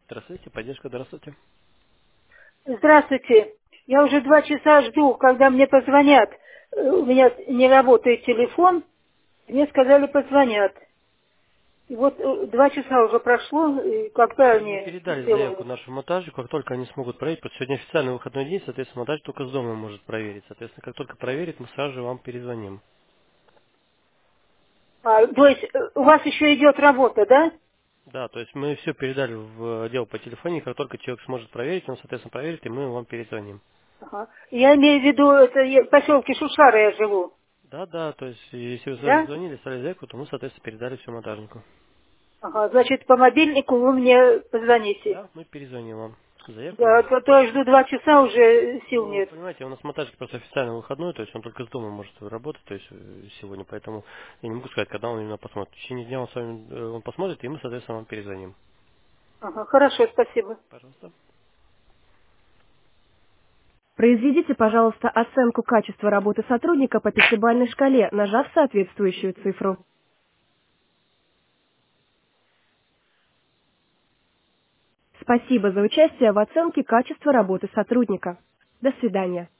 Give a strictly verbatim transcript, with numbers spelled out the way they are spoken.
Здравствуйте, поддержка, здравствуйте. Здравствуйте. Я уже два часа жду, когда мне позвонят. Э, У меня не работает телефон. Мне сказали, позвонят. И вот э, два часа уже прошло, и когда Мы они передали заявку сделают? нашему монтажу, как только они смогут проверить, потому что сегодня официальный выходной день, соответственно, монтаж только с дома может проверить. Соответственно, как только проверит, мы сразу же вам перезвоним. А, то есть э, у вас еще идет работа, да? Да, то есть мы все передали в отдел по телефону, как только человек сможет проверить, он, соответственно, проверит, и мы вам перезвоним. Ага. Я имею в виду, это я- в поселке Шушара я живу, Да, да, то есть если вы да? звонили, стали заявку, то мы, соответственно, передали все монтажнику. Ага. Значит, по мобильнику вы мне позвоните. Да, мы перезвоним вам. Заявку Да, на а то, то я жду два часа, уже сил Ну, нет. понимаете, у нас монтажник просто официально выходной, то есть он только с дома может работать, то есть э, сегодня, поэтому я не могу сказать, когда он именно посмотрит. В течение дня он с вами э, он посмотрит, и мы, соответственно, вам перезвоним. Ага, хорошо, спасибо. Пожалуйста. Произведите, пожалуйста, оценку качества работы сотрудника по пятибалльной шкале, нажав соответствующую цифру. Спасибо за участие в оценке качества работы сотрудника. До свидания.